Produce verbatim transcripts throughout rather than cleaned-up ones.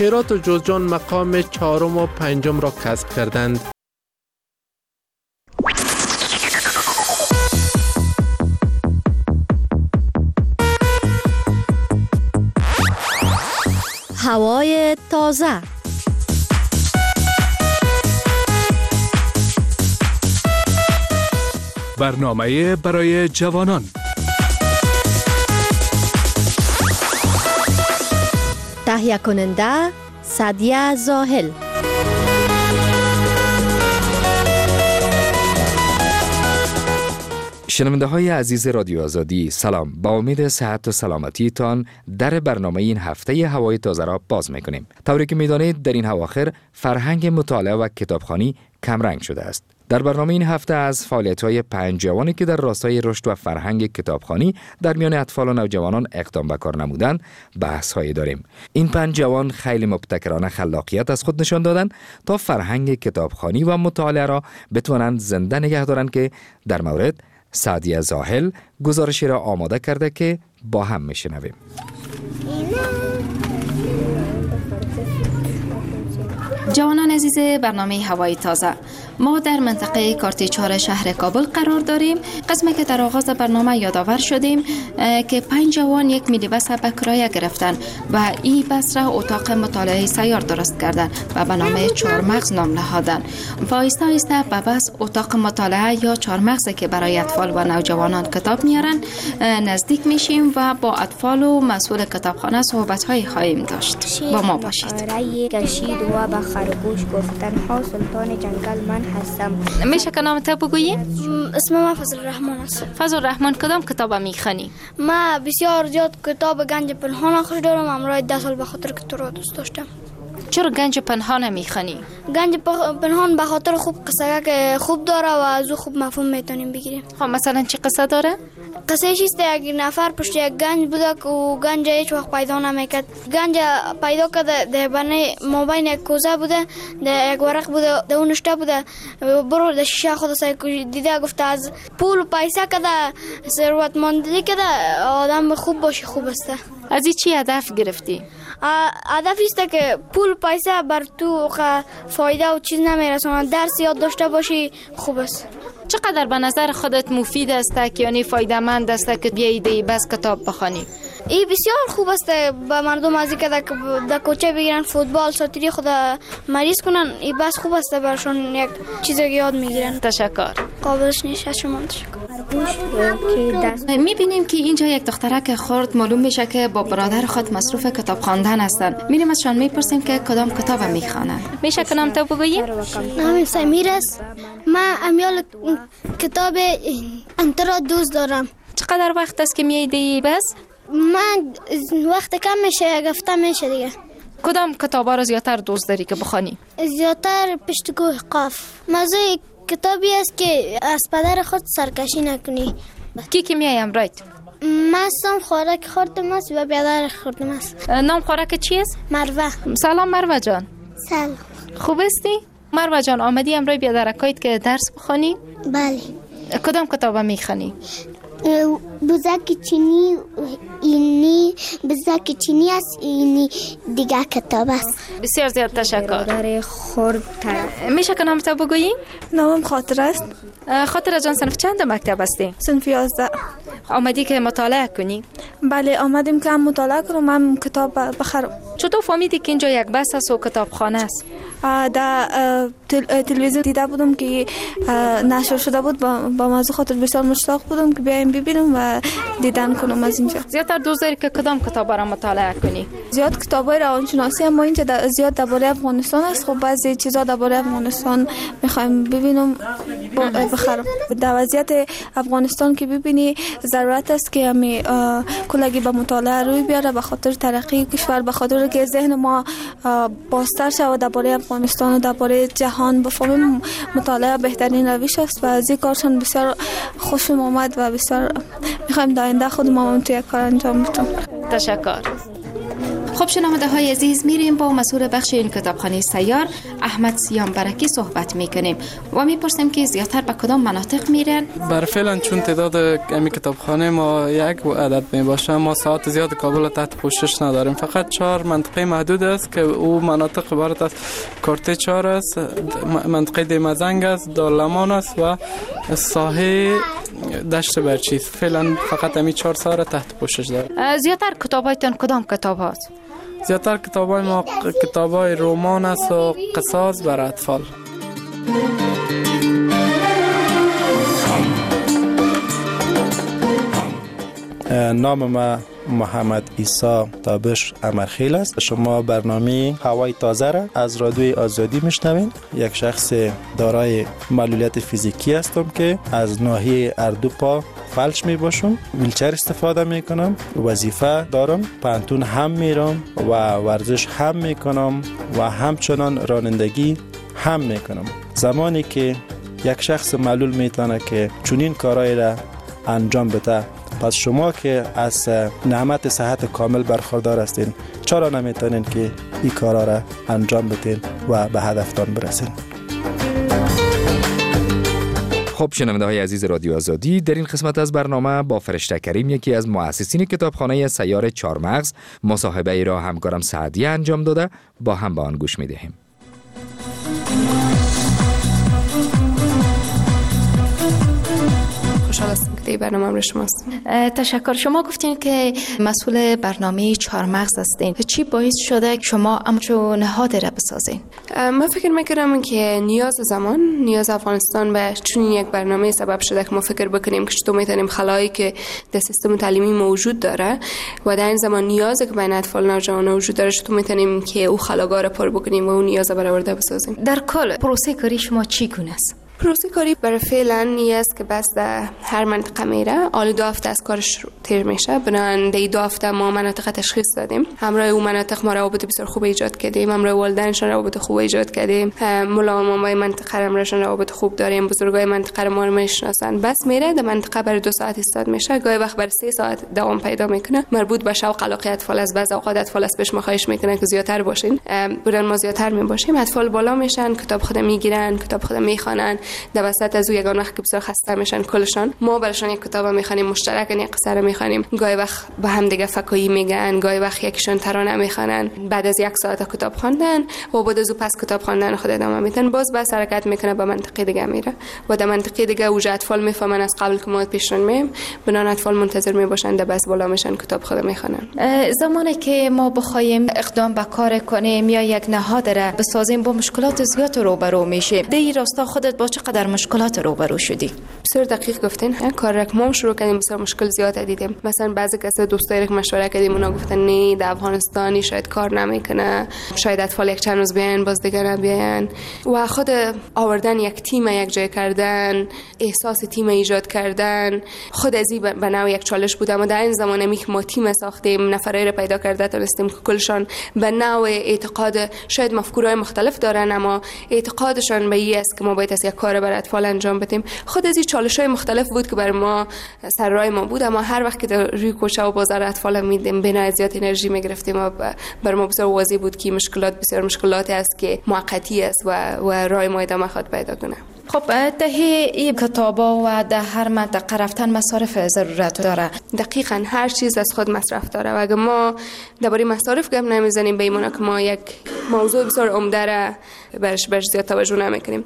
هرات و جوزجان مقام چهارم و پنجم را کسب کردند. هوای تازه. برنامه برای جوانان. تهیه کننده سعدیه زاهل. شنونده های عزیز رادیو آزادی، سلام. با امید صحت و سلامتی تان در برنامه این هفته هوای تازه را باز میکنیم. طوری که میدانید در این اواخر فرهنگ مطالعه و کتابخوانی کمرنگ شده است. در برنامه این هفته از فعالیت‌های پنج جوانی که در راستای رشد و فرهنگ کتابخوانی در میان اطفال و نوجوانان اقدام به کار نمودند بحث‌هایی داریم. این پنج جوان خیلی مبتکرانه خلاقیت از خود نشان دادند تا فرهنگ کتابخوانی و مطالعه را بتوانند زنده نگه دارند که در مورد سعدیه زاهل گزارشی را آماده کرده که با هم میشنویم. جوانان عزیز برنامه هوای تازه، ما در منطقه کارت چهار شهر کابل قرار داریم. قسمی که در آغاز برنامه یادآور شدیم که پنج جوان یک مینی بس به کرایه گرفتن و این بس را اتاق مطالعه سیار درست کردن و به نام چهارمغز نام نهادن. و آهسته آهسته به بس اتاق مطالعه یا چهارمغزی که برای اطفال و نوجوانان کتاب میارن نزدیک میشیم و با اطفال و مسئول کتابخانه صحبت های خواهیم داشت. با ما باشید. خرگوش گفتن ها سلطان جنگل من هستم. میشه که نام تو بگویی؟ اسم من فضل الرحمن است. فضل الرحمن کدام کتاب میخونی؟ ما بسیار زیاد کتاب گنج پنهان خوش دارم. امروز ده سال به خاطر که تو را دوست داشتم. چرا گنج پنهان میخونی؟ گنج پنهان به خاطر خوب قصه که خوب داره و از او خوب مفهوم میتونیم بگیریم. خب مثلا چی قصه داره؟ قصه چیست؟ یک نفر پشت یک گنج بوده که او گنج هیچ وقت پیدا نمیکرد. گنج پیدا کرده در بین مابین یک کوزه بوده، در یک ورق بوده، در اون نشته بوده. برو در شیشه خود سای دیده گفته از پول و پیسه کده ثروتمندی کده آدم خوب باشه خوب است. از این چی هدف گرفتی؟ هدف است که پول پیسه بر تو فایده و چیز نمیرسونه. درس یاد داشته باشی خوب است. چقدر به نظر خودت مفید است که یعنی فایده مند است که بیایی دی بس کتاب بخوانی؟ این بسیار خوب است به مردم از اینکه در کوچه بگیرن فوتبال ساتری خود مریض کنن. این بس خوب است برشون یک چیزی یاد میگیرن. تشکر. قابلش نیست. از شما تشکر. میبینیم که اینجا یک دخترک خرد معلوم میشه که با برادر خود مصروف کتاب خواندن هستن. میریم ازشان میپرسیم که کدام کتاب میخوانن. میشه که نام تو بگویی؟ نام سمیر است. من امیال کتاب انترا دوست دارم. چقدر وقت است که میایدی بس؟ من وقت کم میشه، یک هفته میشه دیگه. کدام کتابا رو زیادتر دوست داری که بخوانی؟ زیادتر پشتگوی قاف. موضوع کتابی است که از پدر خود سرکشی نکنی. کی کی میای امروز؟ من سم خوراک خوردم است و بیادر خوردم است. نام خوراک چی است؟ مروه. سلام مروه جان. سلام. خوب هستی؟ مروه جان آمدی امروز بیادرکایت که درس بخوانی؟ بله. کدام کتاب میخوانی؟ بزرگ چینی اینی بزرگ چینی است، اینی دیگه کتاب است. بسیار زیاد تشکر. داره خورد میشه که نام تو بگویی؟ نامم خاطر است. خاطر جان صنف چند مکتب هستی؟ صنف یازده. آمدی که مطالعه کنی؟ بله آمدیم که هم مطالعه کنم هم کتاب بخرم. چطور فهمیدی که اینجا یک بس است و کتابخانه است؟ در تلویزیون دیده بودم که نشر شده بود، با موضوع خاطر بسیار مشتاق بودم که بیایم ببینم و دیدن کنم از اینجا. زیادتر دوست داری که کدام کتابا را مطالعه کنی؟ زیاد کتابای روانشناسی، اما اینجا زیاد درباره افغانستان است. خب بعضی چیزا درباره افغانستان میخوایم ببینم بخرم. در وضعیت افغانستان که ببینی ضرورت است که همی کلگی به مطالعه روی بیاره به خاطر ترقی کشور، به خاطر که ذهن ما بازتر شود درباره افغانستان و درباره جهان بفهمیم. مطالعه بهترین روش است و از این کارشان بسیار خوشم آمد و بسیار میخوایم در آینده خودمون توی کار انجام بدیم. تشکر. خب شنونده های عزیز، میریم با مسئول بخش این کتابخانه سیار احمد سیامبرکی صحبت میکنیم و میپرسیم که زیادتر به کدام مناطق میرن. بر فعلا چون تعداد امی کتابخانه ما یک عدد می باشه، ما ساعت زیاد کابل تحت پوشش نداریم، فقط چهار منطقه محدود است که او مناطق عبارت از کارته چهار است، منطقه دیمزنگ است، دارالمان است و ساحه دشت برچیس. فعلا فقط امی چهار ساعت تحت پوشش داره. زیادتر کتابایتان کدام کتاب هست؟ زیادتر کتابای ما کتابای رمان است و قصص برای اطفال. نام ما محمد عیسی تابش امرخیل است. شما برنامه هوای تازه را از رادیوی آزادی میشنوین. یک شخص دارای معلولیت فیزیکی هستم که از ناحیه اردو پا فلج می باشم، ویلچر استفاده می کنم، وظیفه دارم، پانتون هم میرم و ورزش هم می کنم و همچنان رانندگی هم می کنم. زمانی که یک شخص معلول میتونه که چنین کارایی را انجام بده، پس شما که از نعمت صحت کامل برخوردار هستین، چرا نمیتونین که این کارا را انجام بدین و به هدفتان برسین؟ خب شنونده های عزیز رادیو آزادی، در این قسمت از برنامه با فرشته کریم، یکی از مؤسسین کتابخانه سیار چهارمغز، مصاحبه ای را همکارم سعدیه انجام داده. با هم به آن گوش میدهیم. خوشحال هستم که برنامه هم شماست. تشکر. شما گفتین که مسئول برنامه چهارمغز هستین. چی باعث شده که شما همچون نهاد را بسازین؟ من فکر میکنم که نیاز زمان، نیاز افغانستان به چون یک برنامه سبب شده که ما فکر بکنیم که چطور میتونیم خلایی که در سیستم تعلیمی موجود داره و در این زمان نیازی که بین اطفال نوجوانان وجود داره، چطور میتونیم که او خلاگاه را پر بکنیم و اون نیاز برآورده بسازیم. در کل پروسه کاری شما چی گونه است؟ پروسه کاری برای فعلا نیست که بس در هر منطقه میره. آل دو هفته از کارش تیر میشه. بنابراین در دو هفته ما مناطق تشخیص دادیم. همراه اون مناطق ما روابط بسیار خوب ایجاد کردیم. همراه والدینشان روابط خوب ایجاد کردیم. ملازمای منطقه همراهشان روابط خوب داریم. بزرگای منطقه ما رو میشناسن. بس میره در منطقه برای دو ساعت استاد میشه. گاهی وقت برای سه ساعت دوام پیدا میکنه. مربوط به شوق علاقه اطفال از بعض اوقات اطفال از پیش مخواهش میکنن که زیادتر باشین. بودن ما زیادتر میباشیم. اطفال بالا میشن، کتاب خود میگیرن، کتاب خود میخوانن. در وسط از یگان وقت که بسیار خسته میشن کلشان، ما براشون یک کتاب میخوانیم مشترک، یک قصه رو میخوانیم. گاهی وقت با هم دیگه فکایی میگن، گاهی وقت یکیشون ترانه میخوانن. بعد از یک ساعت کتاب خواندن و بعد از اون پس کتاب خواندن خود ادامه میدن. باز بس حرکت میکنه به منطقه دیگه میره و در منطقه دیگه اوج اطفال میفهمن از قبل که ما پیشرون میم. بنان اطفال منتظر میباشن در بس بالا میشن کتاب خود میخوانن. زمانی که ما بخوایم اقدام به کار کنیم یا یک نهاد را بسازیم، با مشکلات زیاد روبرو میشیم. در این راستا خودت با چقدر مشکلات روبرو شدی؟ بسیار دقیق گفتین. کار را که ما شروع کردیم بسیار مشکل زیاد دیدیم. مثلا بعضی کسا دوستایی که مشوره کردیم اونا گفتن نه در افغانستانی شاید کار نمیکنه، شاید اطفال یک چند روز بیان باز دیگه نبیان. و خود آوردن یک تیم یک جای کردن، احساس تیم ایجاد کردن، خود ازی به نوع یک چالش بود. اما در این زمانه می که ما تیم ساختیم، نفرایی را پیدا کرده تونستیم که کلشان به نوع اعتقاد، شاید مفکورهای مختلف دارن اما اعتقادشان به این است که ما باید از یک کار برای اطفال انجام بدیم. خود از این چالش‌های مختلف بود که برای ما سر راه ما بود. اما هر وقت که در روی کوچه و بازار اطفال میدیم بنا از زیاد انرژی میگرفتیم و برای ما بسیار واضح بود که مشکلات بسیار مشکلاتی است که موقتی است و و راه ما ادامه خواهد پیدا کنه. خب دهی این کتابا و در هر منطقه رفتن مصارف ضرورت داره. دقیقاً هر چیز از خود مصرف داره و اگه ما درباره مصارف گپ نمیزنیم به ایمانا که ما یک موضوع بسیار عمده را برش برش زیاد توجه نمیکنیم.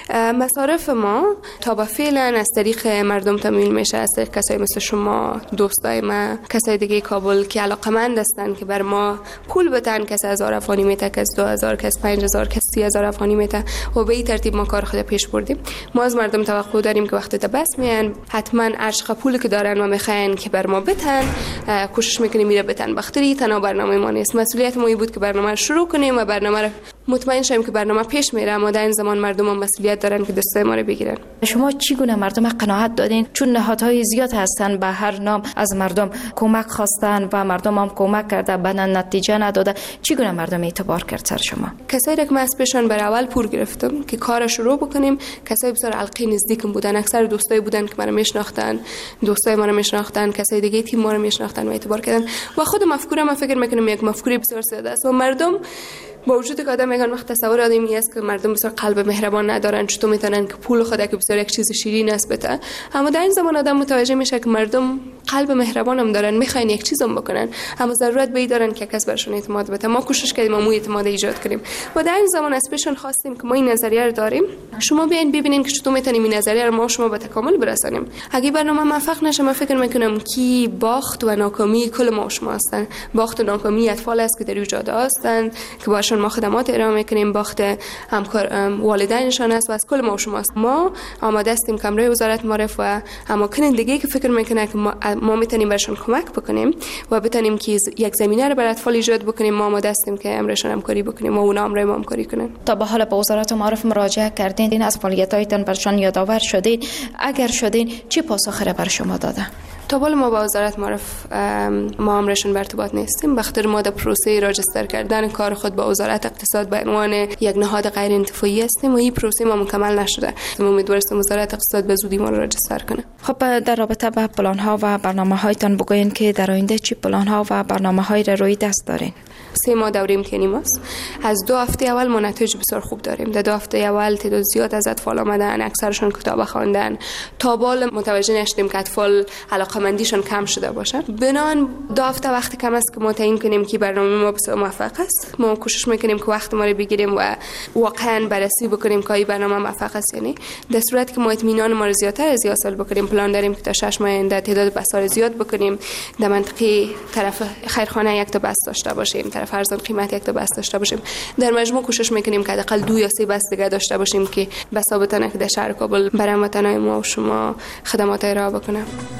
مصارف ما تا به فعلا از طریق مردم تامین میشه، از طریق کسایی مثل شما، دوستای ما، کسای دیگه کابل که علاقمند هستن که بر ما پول بدن، کس هزار افغانی میته، کس دو هزار، کس پنج هزار، کس سی هزار افغانی میته و به این ترتیب ما کار خود پیش بردیم. ما از مردم توقع داریم که وقتی تا بس میان حتما ارشق پولی که دارن و میخواین که بر ما بتن، کوشش میکنیم میره بتن. بختری تنها برنامه ما نیست. مسئولیت ما بود که برنامه رو شروع کنیم و و برنامه رو مطمئن شیم که برنامه پیش میره، اما در این زمان مردم هم مسئولیت دارن که دستای ما رو بگیرن. شما چگونه مردم قناعت دادین؟ چون نهادهای زیاد هستن، به هر نام از مردم کمک خواستن و مردم هم کمک کرده، بدن نتیجه نداده. چگونه مردم اعتبار کرد سر شما؟ کسایی که من از پیشان بر اول پور گرفتم که کار شروع بکنیم، کسایی بسیار حلقه نزدیکم بودن، اکثر دوستای بودن که منو میشناختن، دوستای ما رو میشناختن، کسای دیگه تیم ما رو میشناختن و اعتبار کردن. و خود مفکوره من فکر میکنم یک مفکوره بسیار ساده است و مردم با وجود که آدم میگن وقت تصور آدمی است که مردم بسیار قلب مهربان ندارن، چطور میتونن که پول خود که بسیار یک چیز شیرین است بته، اما در این زمان آدم متوجه میشه که مردم قلب مهربان هم دارن، میخواین یک چیزم بکنن، اما ضرورت به این دارن که کس برشون اعتماد بده. ما کوشش کردیم ما اعتماد ایجاد کنیم و در این زمان از پیشون خواستیم که ما این نظریه رو داریم، شما بیاین ببینین که چطور میتونیم این نظریه رو ما شما به تکامل برسانیم. اگه برنامه موفق نشه، من فکر میکنم کی باخت و ناکامی کل ما شما هستن. باخت و ناکامی اطفال است که در ایجاد هستند که باشون ما خدمات ارائه میکنیم، باخت همکار والدینشان است و از کل ما شما است. ما آماده هستیم که امروز وزارت معارف و اماکن دیگه که فکر میکنه که ما, ما میتونیم برشون کمک بکنیم و بتونیم که یک زمینه رو برای اطفال ایجاد بکنیم، ما آماده هستیم که امرشون همکاری بکنیم و اونا امر ما همکاری کنن. تا به حال به وزارت معارف مراجعه کردین؟ این از فعالیت‌هایتان برشان یادآور شدین؟ اگر شدین چه پاسخی را بر شما داده؟ تا بالا ما با وزارت معارف ما امرشون به ارتباط نیستیم، به خاطر ما در پروسه راجستر کردن کار خود با وزارت اقتصاد به عنوان یک نهاد غیر انتفاعی هستیم و این پروسه ما مکمل نشده. ما امیدواریم وزارت اقتصاد به زودی ما رو راجستر کنه. خب در رابطه با پلان ها و برنامه هایتان بگوین که در آینده چی پلان ها و برنامه های را روی دست دارین؟ سه ماه دوره امتحانی ماست. از دو هفته اول ما نتایج بسیار خوب داریم. در دو هفته اول تعداد زیاد از اطفال آمدن، اکثرشون کتاب خواندن. تا بال متوجه نشدیم که اطفال علاقه‌مندیشون کم شده باشه. بنان دو هفته وقت کم است که ما تعیین کنیم که برنامه ما بسیار موفق است. ما کوشش میکنیم که وقت ما رو بگیریم و واقعا بررسی بکنیم که این برنامه موفق است یعنی. در صورتی که ما اطمینان ما رو زیادتر از یاسال بکنیم، پلان داریم که تا شش ماه آینده تعداد بسار زیاد بکنیم. در منطقه طرف خیرخانه یک تا بس داشته باشیم، طرف ارزان قیمت یک تا بس داشته باشیم. در مجموع کوشش میکنیم که حداقل دو یا سه بس دیگه داشته باشیم که بسا بتونه که در شهر کابل برای هموطنان ما و شما خدمات ارائه بکنه.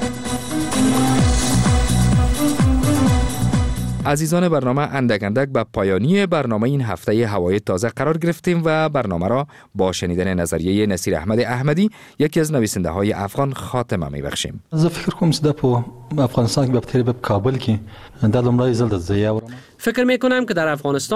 عزیزان برنامه، اندک اندک به پایانی برنامه این هفته هوای تازه قرار گرفتیم و برنامه را با شنیدن نظریه نصیر احمد احمدی، یکی از نویسنده های افغان، خاتمه میبخشیم. زه فکر کوم چې د په افغانستان کې په کابل کې د لومړی ځل د زیاورم فکر میکنم که در افغانستان